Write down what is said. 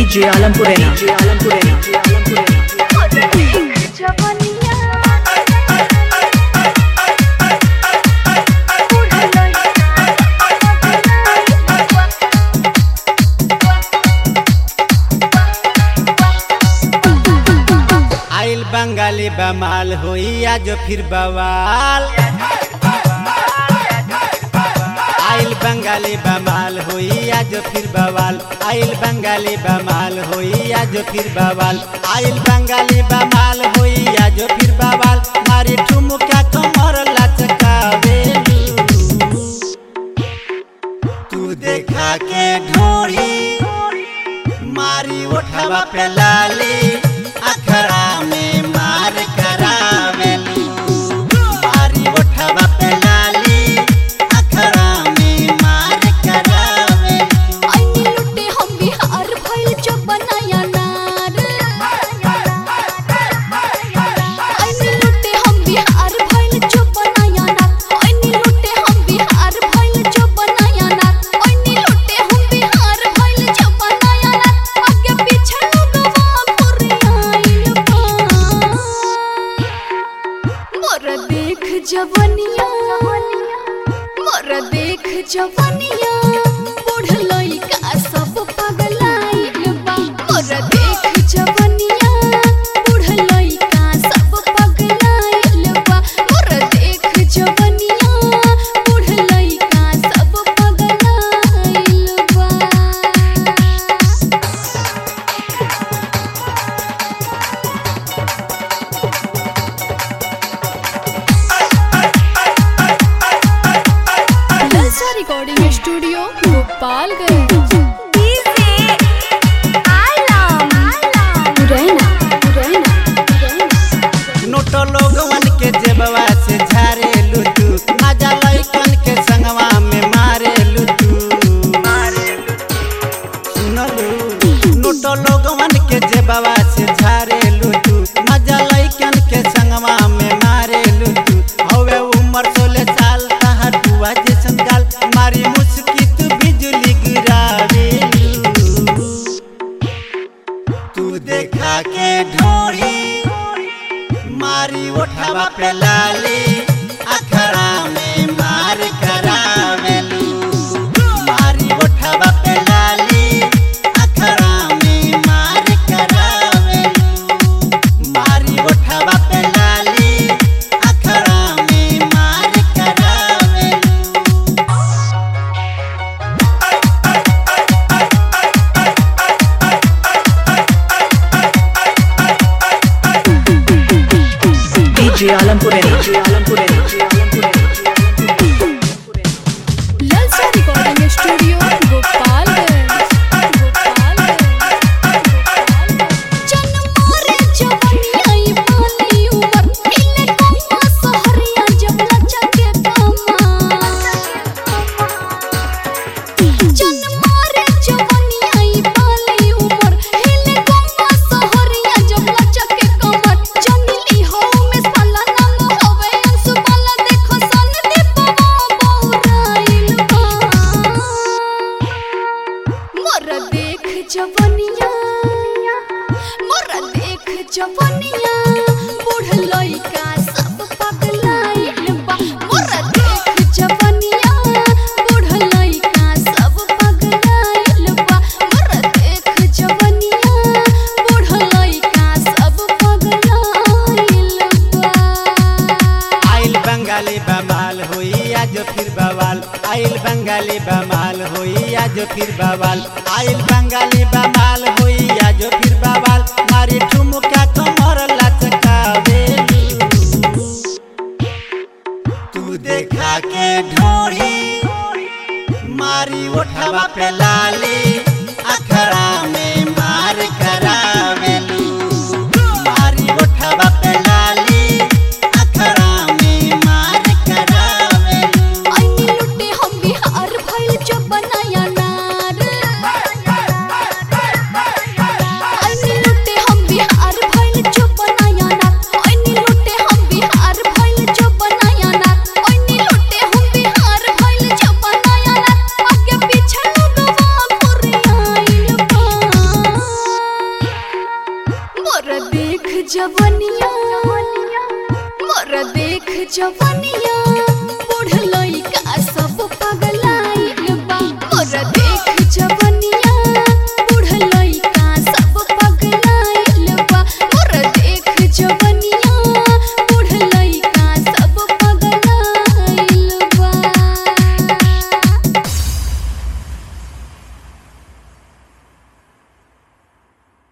DJ Alampurena. आइल बंगाली बमाल होइया जो फिर बवाल। आइल बंगाली बमाल होइया जो फिर बवाल। आइल बंगाली बमाल होइया जो फिर बवाल। आइल बंगाली बमाल होइया जो फिर बवाल। मारी ठुमका कमर लचकावेलू। तू देखा के ढोरी मारी उठवा पे लाली। अखरा में मार करावेलू। मारी उठवा पे लाली। अखरा में मार करावेलू। आईनी लुटे हम बिहार भइल जो बनाया नार। आईनी लुटे हम बिहार भइल जो बनाया नार। आईनी लुटे हम बिहार भइल जो बनाया नार। आईनी लुटे हम बिहार भइल जो बनाया नार। आगे पीछे लोगवा घुरे आइल बा। मोर देख जवनिया। मोर देख जवनिया। बूढ़ लइका सब पगलाइल बा। मोर देख जवनिया। बूढ़ लइका सब पगलाइल बा। मोर देख जवनिया। बूढ़ लइका सब पगलाइल बा। ललचा रिकॉर्डिंग स्टूडियो गोपालगंज। नोटो लोगवन के जेबवा से झारेलू तू। मजा लइकन के संगवा में मारेलू तू। सुनलू नोटो लोगवन के जेबवा से झारेलू तू। मजा लइकन के संगवा में मारेलू तू। हवे उम्र 16 साल तहर बुआ जैसन गाल। मारी मुस्की तू बिजली गिरावेलू। तू देखा के ढोरी मारी उठवा पे लाली। अखरा में मार करावेलू। मारी उठवा पे लाली। अखरा में मार करावेलू। मारी उठवा पे लाली। अखरा में मार करावेलू। DJ Alampurena. ललचा रिकॉर्डिंग स्टूडियो गोपालगंज। जनमारे जवनिया ई बाली उमर। हिले कौवा सहरिया जब लचा के कमा। जनमारे जवनिया ई बाली उमर। हिले कौवा सहरिया जब लचा के कमर। जनिली हो में साला नाम होवे अंशु बाला। देखो सन दीपवा बौराइल बा। मोर देख जवनिया। मोर देख जवनिया। बूढ़ लइका सब पगलाइल बा। मोर देख जवनिया। बूढ़ लइका सब पगलाइल बा। मोर देख जवनिया। बूढ़ लइका सब पगलाइल बा। आइल बंगाली बमाल होइया जो फिर बवाल। आइल बंगाली बमाल होइया जो फिर बवाल। आइल बंगाली बमाल होइया जो फिर बवाल। मारी ठुमका कमर लचकावेलू। तू देखा के ढोरी मारी उठवा पे लाली। अखरा में मार करावेलू। मारी उठवा पे लाली। अखरा में मार करावेलू। आईनी लुटे हम बिहार भइल जो बनाया नार। जवानिया बुढ़ लई